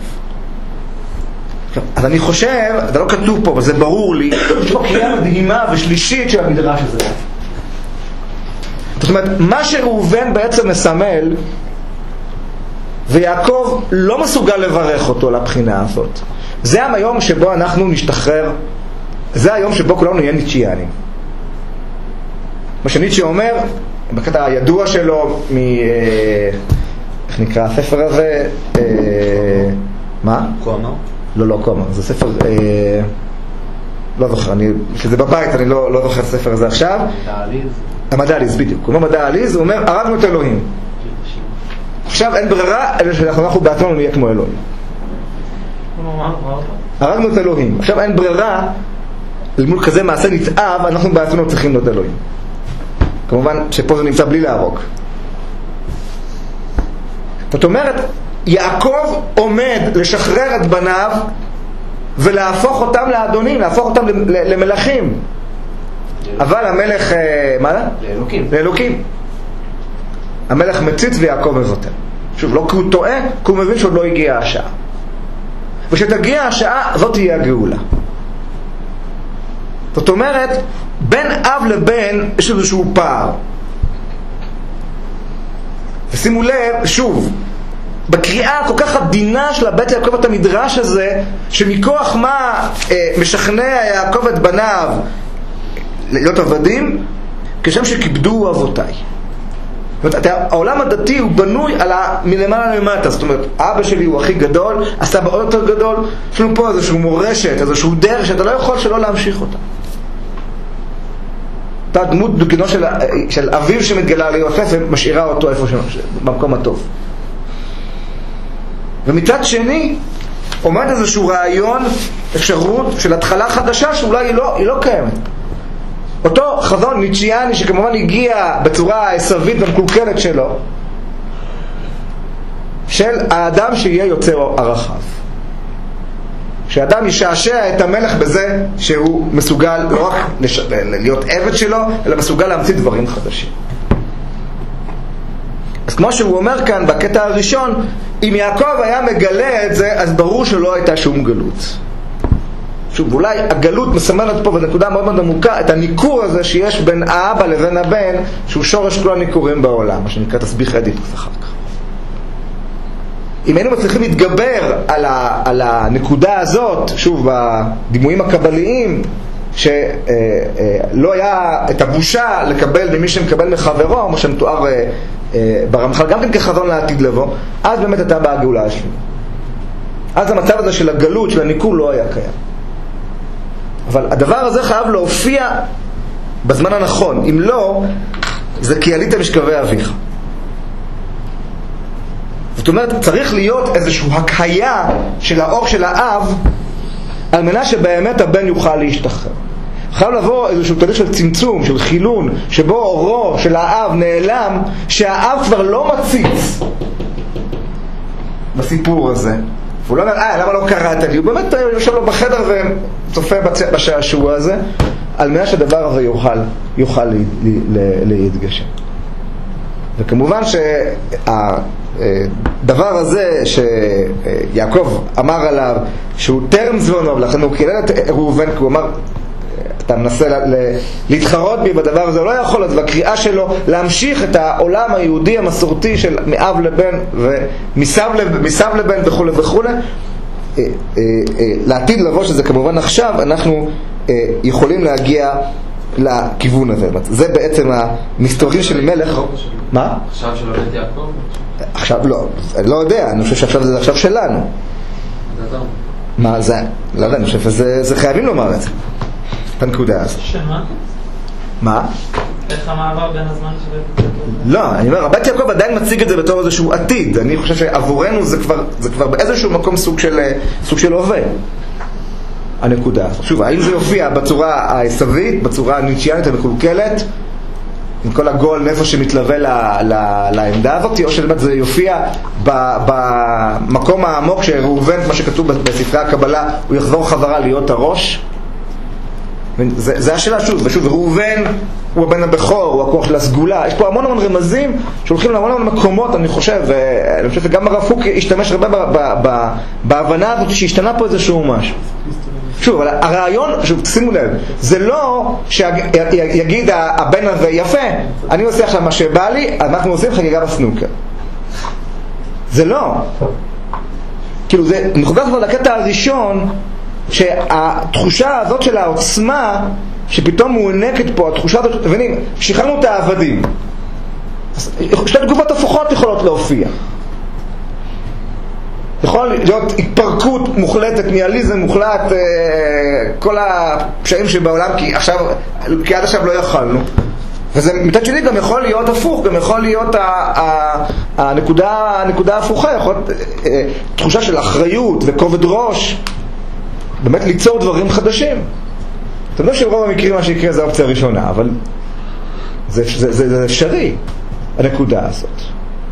אז אני חושב, זה לא כתוב פה אבל זה ברור לי, יש פה קריאה מדהימה ושלישית של המדרש הזה. זאת אומרת, מה שראובן בעצם מסמל, ויעקב לא מסוגל לברך אותו לבחינה הזאת. זה היום שבו אנחנו נשתחרר, זה היום שבו כולנו נהיה ניטשיאנים. מה שניטשה אומר, בקטע הידוע שלו, איך נקרא הספר הזה? מה? קואמר? לא קואמר, זה ספר, לא זוכר, שזה בבית, אני לא זוכר את הספר הזה עכשיו. המדע העליז, בדיוק. הוא אומר מדע העליז, הוא אומר, הרגנו את אלוהים. עכשיו אין ברירה, אלא שאנחנו בעצמנו נהיה כמו אלוהים. הרגנו את אלוהים. עכשיו אין ברירה, למול כזה מעשה נתאב, אנחנו בעצמנו צריכים להיות אלוהים. כמובן שפה זה נמצא בלי להרוג. זאת אומרת, יעקב עומד לשחרר את בניו ולהפוך אותם לאדונים, להפוך אותם למלכים. אבל המלך, מה? לאלוקים. המלך מציץ ויעקב מבוטל. שוב, לא כי הוא טועה, כי הוא מבין שעוד לא הגיעה השעה. ושתגיע השעה, זאת תהיה הגאולה. זאת אומרת, בין אב לבן יש איזשהו פער. ושימו לב, שוב, בקריאה כל כך עדינה של הבית יעקב את המדרש הזה, שמכוח מה משכנע יעקב את בניו להיות עבדים, כשם שכיבדו אבותיי. זאת אומרת, העולם הדתי הוא בנוי על מלמעלה למטה. זאת אומרת, אבא שלי הוא הכי גדול, הסבא עוד יותר גדול. יש לנו פה איזשהו מורשת, איזשהו דרך שאתה לא יכול שלא להמשיך אותה. אותה דמות דוגנו של אביו שמתגלה ליוסף ומשאירה אותו איפה במקום הטוב. ומצד שני עומד איזשהו רעיון, אפשרות של התחלה חדשה שאולי היא לא קיימת. אותו חזון ניטשיאני שכמובן הגיע בצורה עשווית ומקולקלת שלו, של האדם שיהיה יוצר הרחב, שאדם ישעשע את המלך בזה שהוא מסוגל לא רק להיות עבד שלו, אלא מסוגל להמציא דברים חדשים. אז כמו שהוא אומר כאן בקטע הראשון, אם יעקב היה מגלה את זה, אז ברור שלא הייתה שום גלות. שוב, אולי הגלות מסמלת פה בנקודה מאוד מאוד עמוקה את הניכור הזה שיש בין האבא לבין הבן, שהוא שורש כל הניכורים בעולם, מה שנקרא תסביך אדיפוס אחר כך. אם היינו מצליחים להתגבר על הנקודה הזאת, שוב, בדימויים הקבליים, שלא היה את הבושה לקבל ממי שמקבל מחברו, כמו שמתואר ברמח"ל, גם כן כחזון לעתיד לבוא, אז באמת הייתה באה הגאולה השלמה. אז המצב הזה של הגלות, של הניכור, לא היה קיים. אבל הדבר הזה חייב להופיע בזמן הנכון. אם לא, זה כי עלית משכבי אביך. זאת אומרת, צריך להיות איזושהי הקהייה של האור של האב, על מנת שבאמת הבן יוכל להשתחרר. חייב לבוא איזשהו תהליך של צמצום, של חילון, שבו אורו של האב נעלם, שהאב כבר לא מציץ בסיפור הזה. והוא לא אומר, למה לא קראת לי? הוא באמת יושב לו בחדר וצופה בשעשוע הזה, על מנת שהדבר הזה יוכל להתגשם. וכמובן שהדבר הזה שיעקב אמר עליו, שהוא טרם זמנו, ולכן הוא קילל את ראובן, כי הוא אמר, אתה מנסה להתחרות בי בדבר הזה, הוא לא יכול, אז בקריאה שלו להמשיך את העולם היהודי המסורתי של מאב לבן ומסב לבן וכו' וכו', לעתיד לבוא, שזה כמובן עכשיו, אנחנו יכולים להגיע לכיוון הזה. זה בעצם המסתורים של מלך. מה? עכשיו שלא בית יעקב? עכשיו לא, אני לא יודע, אני חושב שעכשיו זה עכשיו שלנו. מה זה? לא יודע, אני חושב שזה חייבים לומר את זה. הנקודה הזאת. שמה? מה? איך המעבר בין הזמן של בית יעקב? לא, אני אומר, בית יעקב עדיין מציג את זה בתור איזשהו עתיד. אני חושב שעבורנו זה כבר באיזשהו מקום סוג של הווה. הנקודה. שוב, האם זה יופיע בצורה העשווית, בצורה הניטשיאנית המקולקלת, עם כל הגול נפש שמתלווה לעמדה הזאת, או שבאמת זה יופיע במקום העמוק שראובן, מה שכתוב בספרי הקבלה, הוא יחזור חזרה להיות הראש. זה השאלה שוב, ושוב, ראובן הוא הבן הבכור, הוא הכוח של הסגולה. יש פה המון המון רמזים שהולכים להמון המון מקומות, אני חושב שגם הרב קוק השתמש הרבה בהבנה הזאת שהשתנה פה איזשהו משהו. שוב, אבל הרעיון, שוב, שימו לב, זה לא שיגיד הבן הזה יפה, אני עושה עכשיו מה שבא לי, אנחנו עושים חגיגה בסנוקר. זה לא. כאילו, זה מחוקק כבר לקטע הראשון, שהתחושה הזאת של העוצמה, שפתאום מוענקת פה, התחושה הזאת, תבינים, שחררנו את העבדים. שתי תגובות הפוכות יכולות להופיע. יכול להיות התפרקות מוחלטת, ניאליזם מוחלט, כל הפשעים שבעולם, כי עד עכשיו לא יכולנו. וזה מצד שני גם יכול להיות הפוך, גם יכול להיות הנקודה ההפוכה, יכול להיות תחושה של אחריות וכובד ראש, באמת ליצור דברים חדשים. אתם יודעים שברוב המקרים מה שיקרה זה האופציה הראשונה, אבל זה אפשרי, הנקודה הזאת.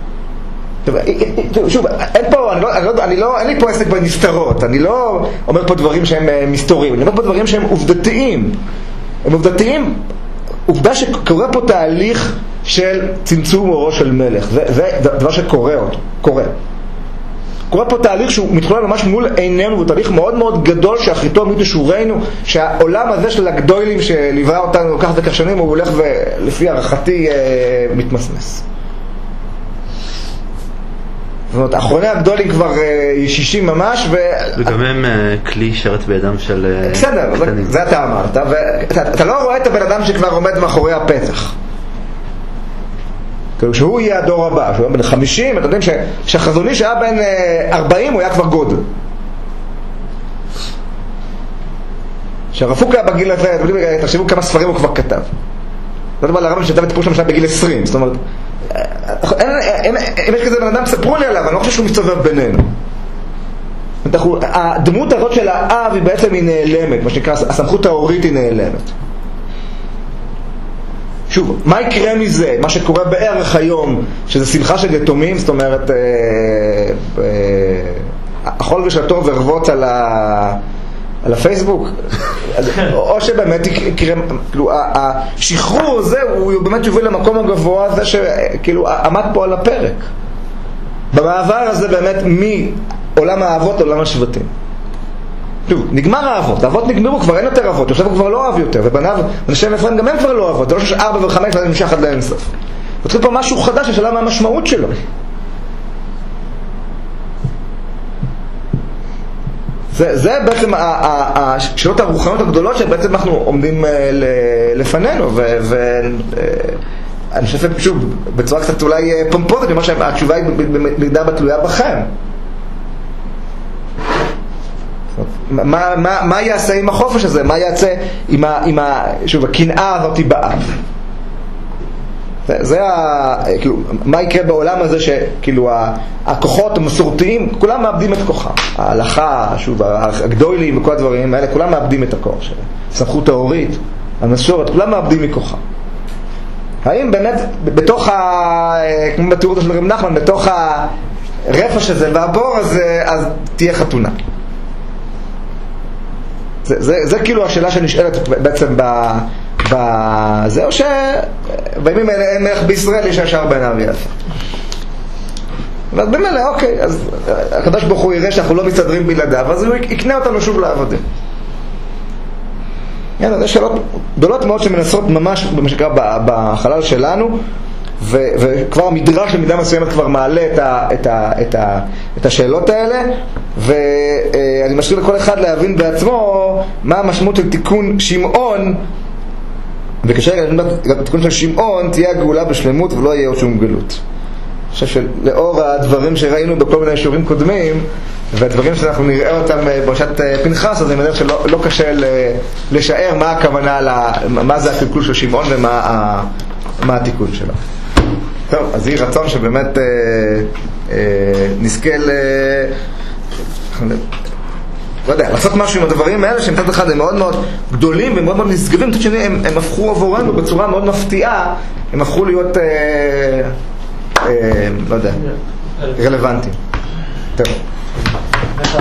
שוב, אין לי פה עסק בנסתרות, אני לא אומר פה דברים שהם מסתוריים, אני אומר פה דברים שהם עובדתיים. הם עובדתיים, עובדה שקורה פה תהליך של צמצום אורו של מלך, זה דבר שקורה אותו, קורה פה תהליך שהוא מתחולל ממש מול עינינו, הוא תהליך מאוד מאוד גדול שאחריתו מתשורנו, שהעולם הזה של הגדולים שליווה אותנו כך וכך שנים, הוא הולך ולפי הערכתי מתמסמס. זאת אומרת, אחרוני הגדולים כבר ישישים ממש, וגם הם כלי שרת בידם של... בסדר, זה אתה אמרת, ואתה לא רואה את הבן אדם שכבר עומד מאחורי הפתח. כשהוא יהיה הדור הבא, שהוא היה בן 50, אתם יודעים שהחזוני שהיה בן 40 הוא היה כבר גודל. שהרב קוק היה בגיל הזה, תחשבו כמה ספרים הוא כבר כתב. לא יודע, לרב שכתב את טיפול שם בגיל 20, זאת אומרת, אם יש כזה בן אדם, ספרו לי עליו, אני לא חושב שהוא מסתובב בינינו. הדמות הזאת של האב היא בעצם היא נעלמת, מה שנקרא, הסמכות ההורית היא נעלמת. שוב, מה יקרה מזה? מה שקורה בערך היום, שזה שמחה של יתומים, זאת אומרת, אכול ושתו ורבות על הפייסבוק, או שבאמת יקרה, כאילו, השחרור הזה הוא באמת יוביל למקום הגבוה הזה שכאילו עמד פה על הפרק. במעבר הזה באמת מעולם האבות לעולם השבטים. שוב, נגמר האבות, האבות נגמרו, כבר אין יותר אבות, עכשיו הוא כבר לא אהב יותר, ובניו, אנשי אפרים גם הם כבר לא אהבות, זה לא שיש 4 ו5 וזה נמשך עד לאינסוף. וצריך פה משהו חדש ששאלה מה המשמעות שלו. זה בעצם השאלות הרוחניות הגדולות שבעצם אנחנו עומדים לפנינו, ואני חושב שוב, בצורה קצת אולי פומפוזית, במה שהתשובה היא במידה בתלויה בכם. מה יעשה עם החופש הזה? מה יעשה עם שוב, הקנאה הזאת באב? זה כאילו, מה יקרה בעולם הזה שכאילו הכוחות המסורתיים, כולם מאבדים את כוחם. ההלכה, שוב, הגדולים וכל הדברים האלה, כולם מאבדים את הכוח שלהם. סמכות ההורית, המסורת, כולם מאבדים מכוחם. האם באמת בתוך כמו בתיאור של רב נחמן, בתוך הרפש הזה והבור הזה, אז תהיה חתונה? זה כאילו השאלה שנשאלת בעצם זה, או שבימים האלה אין מלך בישראל, יש ישר בן ארי יפה. ואז במילא, אוקיי, אז הקדוש ברוך הוא יראה שאנחנו לא מסתדרים בלעדיו, אז הוא יקנה אותנו שוב לעבודה. זה שאלות גדולות מאוד שמנסות ממש במה שקרה בחלל שלנו, וכבר המדרש במידה מסוימת כבר מעלה את השאלות האלה, ואני משאיר לכל אחד להבין בעצמו מה המשמעות של תיקון שמעון, וכשאר התיקון של שמעון תהיה הגאולה בשלמות ולא יהיה עוד שום גלות. אני חושב שלאור הדברים שראינו בכל מיני שיעורים קודמים והדברים שאנחנו נראה אותם בפרשת פנחס, אז אני מניח שלא קשה לשער מה הכוונה, מה זה הקלקול של שמעון ומה התיקון שלו. טוב, אז יהי רצון שבאמת נזכה לא יודע, לעשות משהו עם הדברים האלה שמצד אחד הם מאוד מאוד גדולים ומאוד מאוד נשגבים, מצד שני הם הפכו עבורנו בצורה מאוד מפתיעה, הם הפכו להיות לא יודע, רלוונטיים. טוב.